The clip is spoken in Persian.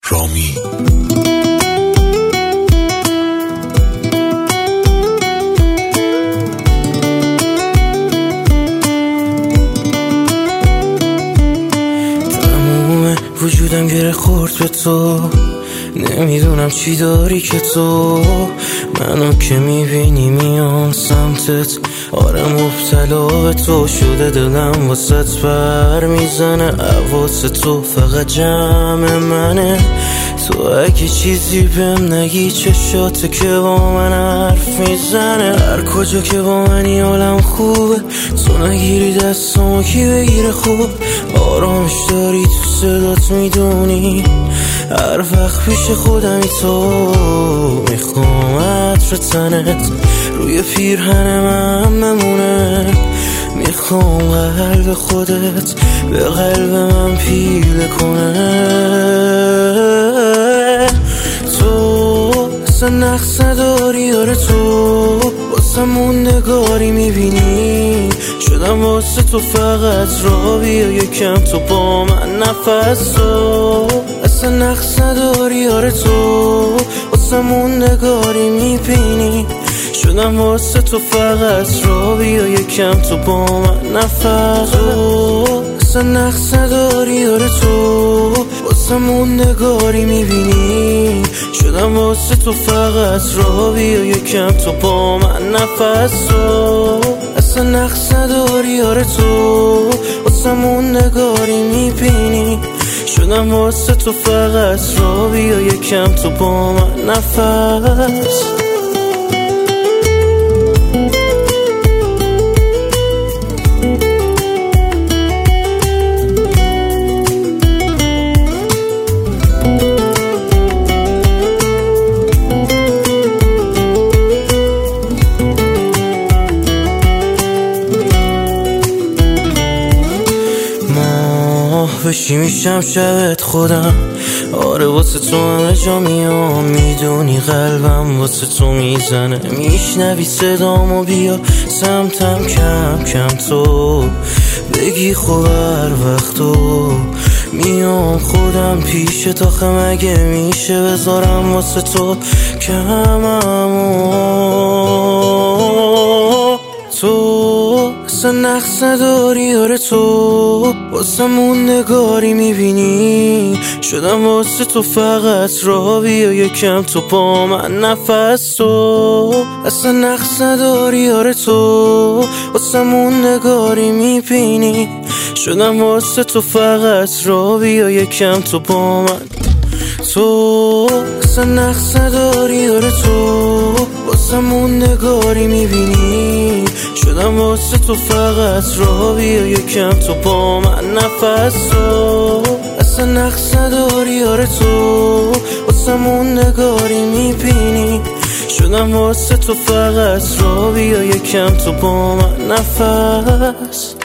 رامی تموم وجودم گره خورد به تو، نمیدونم چی داری که تو منو که میبینی میام سمتت. آره مبتلا به تو شده دلم واسط بر میزنه، حواس تو فقط جمع منه. تو اگه چیزی بهم نگی چشاته که با من حرف میزنه. هر کجا که با منی حالم خوبه، تو نگیری دستامو کی بگیره خوب. آرامش داری تو صدات میدونی، هر وقت پیش خودمی تو میخوام عطر تنت روی پیرهن من بمونه. میخوام قلب خودت به قلب من پیله کنه. تو اصلا نقص نداری، آره تو واسه موندگاری میبینی. شدم واسه تو فقط را بیا یکم تو با من نفس. تو اصلا نقص نداری، آره تو واسه موندگاری میبینی. شدم واسه تو فقط را بیا یکم تو با من نفس. تو اصلا نقص نداری، آره تو واسه موندگاری میبینی. شدم واسه تو فقط را بیا یکم تو با من نفس. تو اصلا نقص نداری، آره تو واسه موندگاری میبینی. شدم واسه تو فقط را بیا یکم تو با من نفس. بشی میشم شبت خودم، آره واسه تو همه جا میام. میدونی قلبم واسه تو میزنه، میشنوی صدامو بیا سمتم کم کم. تو بگی خب هر وقتو میام خودم پیشت. آخه مگه میشه بذارم واسه تو کممو. تو اصلا نقص نداری، آره تو واسه موندگاری میبینی. شدم واسه تو فقط را بیا یکم تو با من نفس. تو اصلا نقص نداری، آره تو واسه موندگاری میبینی. شدم واسه تو فقط را بیا یکم تو با من. تو اصلا نقص نداری، آره تو واسه موندگاری میبینی. شدم واسه تو فقط را بیا یکم تو با من نفس. تو اصلا نقص نداری، آره تو واسه موندگاری میبینی. شدم واسه تو فقط را بیا یکم تو با من نفس.